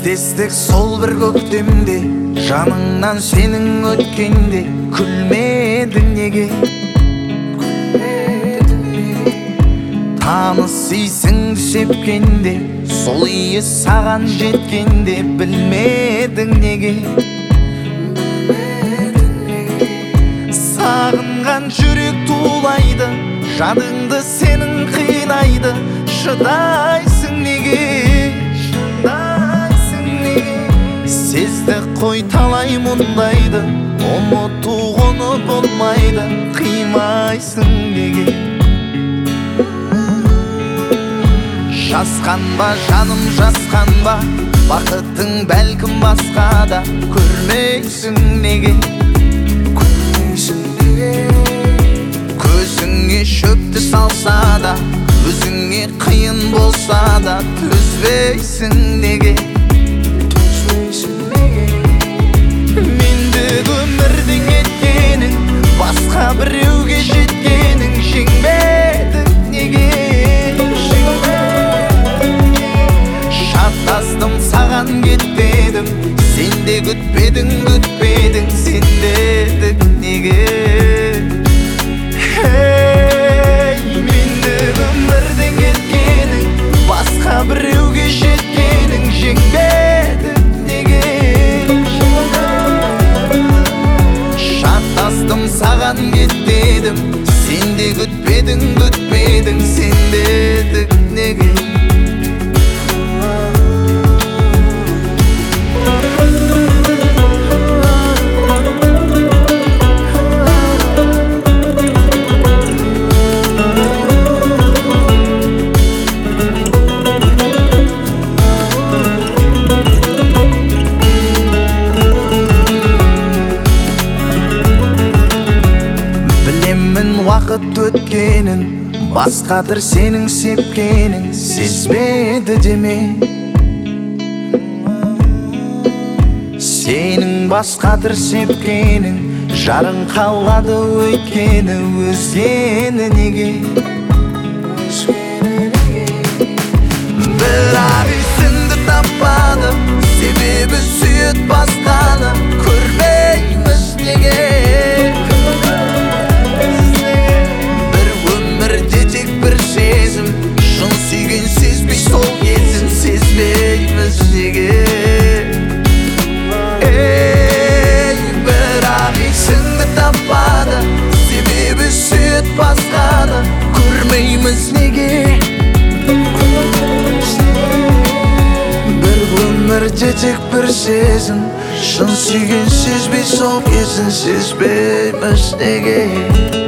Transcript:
Кездестік сол бір көктемде, жаныңнан сенің өткенде күлмедің неге? Таныс исіңді сепкенде, сол иіс саған жеткенде білмедің неге? Сағынған жүрек тулайды, жадыңды сенің қинайды. Шыдайсың неге? Сезді қой талай мұндайды, ұмытуғыны болмайды. Қимайсың неге? Жасқанба жаным, жасқанба, бақытың бәлкім басқада. Көрмейсің неге? Көзіңе шөпті салса да, өзіңе қиын болса да, төзбейсің неге? Мендік өмірдің еткенің, басқа біреуге жеткенің, жеңбедің неге? Шаттастым саған кетпедім, сен де күтпедің, сен дедің неге? Мендік өмірдің еткенің, басқа біреуге жеткенің, жеңбедің неге? Шаттастым саған кетпедім, сен де күтпедің, сен дедің неге? Уақыт өткенін, басқадыр сенің сепкенің, сезбеді деме? Сенің басқадыр сепкенің, жарың қалады өйткені өзгені неге? Бірақ есіңді таппады, себебі сүйет басқаны. Көрмейміз неге? Шын сүйген сезбей сол кезін, сезбейміз неге? Бірақ есіңді таппады, себебі сүйет басқаны. Көрмейміз неге? Бір өмірде тек бір сезім, шын сүйген сезбей сол кезін, сезбейміз неге?